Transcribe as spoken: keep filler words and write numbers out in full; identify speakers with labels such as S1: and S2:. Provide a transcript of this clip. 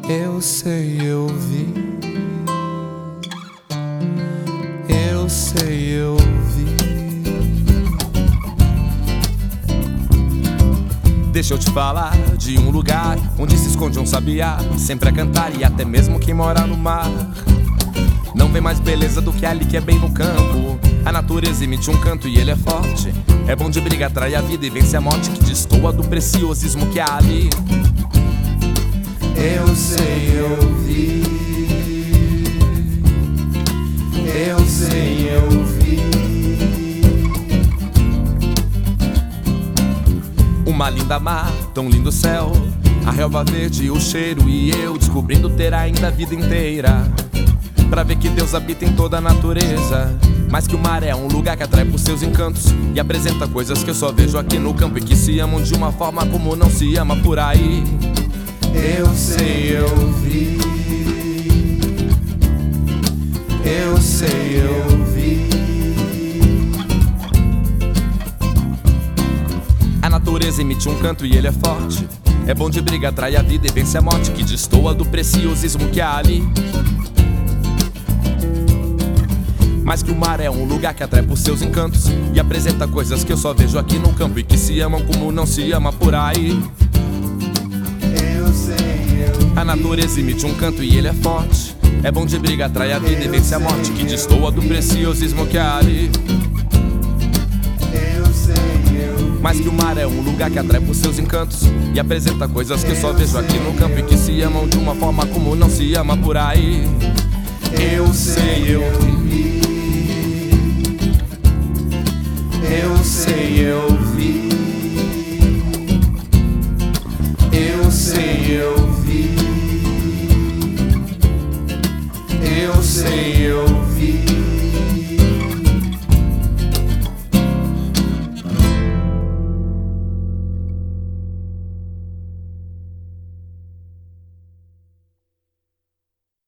S1: Eu sei, eu vi. Eu sei, eu vi. Deixa eu te falar de um lugar onde se esconde um sabiá, sempre a cantar e até mesmo quem mora no mar. Não vê mais beleza do que ali que é bem no campo. A natureza emite um canto e ele é forte. É bom de briga, atrai a vida e vence a morte, que destoa do preciosismo que há ali. Eu sei, eu vi. Eu sei, eu vi. Uma linda mar, tão lindo céu, a relva verde, o cheiro e eu descobrindo ter ainda a vida inteira. Pra ver que Deus habita em toda a natureza. Mas que o mar é um lugar que atrai por seus encantos e apresenta coisas que eu só vejo aqui no campo, e que se amam de uma forma como não se ama por aí. Eu sei, eu vi. Eu sei, eu vi. A natureza emite um canto e ele é forte. É bom de briga, atrai a vida e vence a morte, que destoa do preciosismo que há ali. Mas que o mar é um lugar que atrai por seus encantos e apresenta coisas que eu só vejo aqui no campo, e que se amam como não se ama por aí. Eu sei, eu vi. A natureza emite um canto e ele é forte. É bom de briga, atrai a vida e vence a morte, que destoa do preciosismo que há ali. Eu sei, eu vi. Mas que o mar é um lugar que atrai por seus encantos e apresenta coisas que eu só vejo aqui no campo, e que se amam de uma forma como não se ama por aí. Eu sei, eu vi. Eu sei, eu vi.